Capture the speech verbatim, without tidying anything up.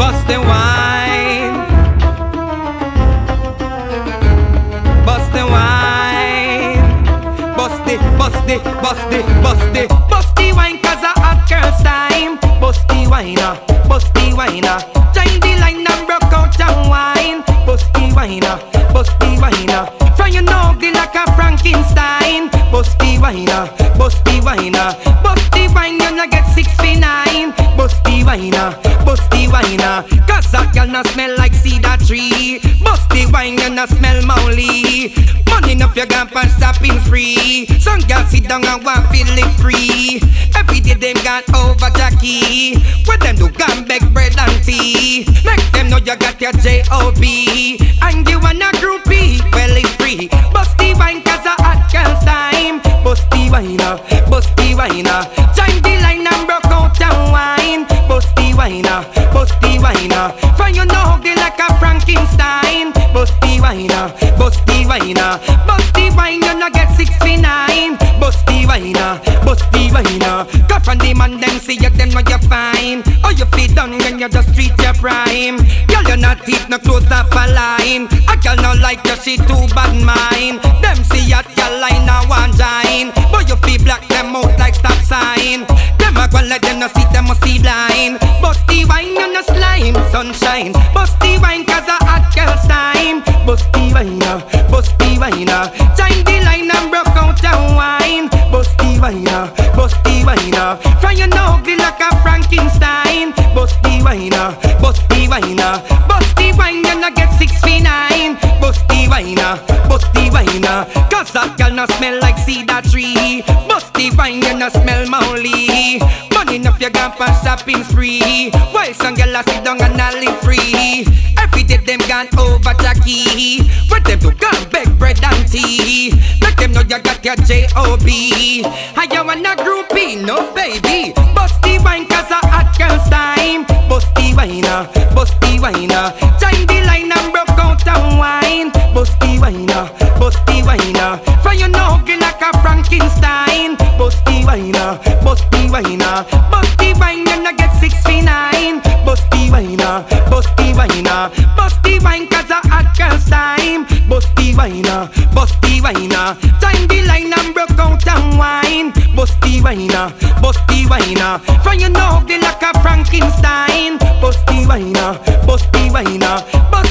Bust the wine, bust the wine, bust the, bust the, bust the, bust the, bust the wine 'cause a hot girl's time. Bust the wine, uh, bust the wine, uh. Join the line and broke out and wine. Bust the wine, uh, bust the wine, uh. From you know the like a Frankenstein. Bust the wine, uh, bust the wine, uh. Bust the wine, you no get six feet nine. Bust the wine, uh, bust the wine, uh. 'Cause that girl no smell like cedar tree. Bust the wine, you no smell molly. Money enough you gone for shopping free. Some girls sit down and want feel it free. Every day them got over Jackie. Where them do gone beg bread and tea. Make them know you got your J O B. And you want a groupie, well it's free. Bust the wine 'cause a hot girl's time. Bust the wine, uh, bust the wine, uh. Join the line and broke out and wine. Bust the wine, uh, bust the wine, uh. For you know they like a Frankenstein. Bust the wine, uh, bust the wine, uh. Bust the wine, you no get six feet nine. Bust the wine, uh, bust the wine, uh. Go from the man them see you them know you fine. Oh you feel done when you just reach your prime. Girl you not teeth no close off a line. A girl no like you she too bad mind. Them see your girl line now one join. But you feel black them out like stop sign. Them a go let them no see them must see blind. Bust the wine you no slime sunshine. Bust the wine 'cause a hot girl's time. Bust the wine, uh, bust the wine, uh. Join the line and broke out and wine. Bust the wine, uh, bust the wine, uh. From you know ugly like a Frankenstein. Bust the wine, uh, bust the wine, uh. Bust the wine, you no get six feet nine. Bust the wine, uh, bust the wine, uh. 'Cause that girl no smell like cedar tree. Bust the wine, you no smell molly. Money enough you gone for shopping spree. While some girl a sit down and a live free. Every day them gone over Jackie. Where them do gone beg bread and tea. Make them know you got your J O B. And you want a groupie, no baby. Bust the wine 'cause a hot girl's time. Bust the wine, uh, bust the wine, uh. Join the line and broke out and wine. Bust the wine, uh, bust the wine, uh. For you know ugly like a Frankenstein. Bust the wine, uh, bust the wine, uh. Bust the wine, you no get six feet nine. Bust the wine, uh, bust the wine, uh. Bust the wine 'cause a hot girl's time. Bust the wine, uh, bust the wine, uh. Join the line and broke out and wine. Bust the wine, uh, bust the wine, uh. For you know ugly like a Frankenstein. Bust the wine, uh, bust the wine, uh.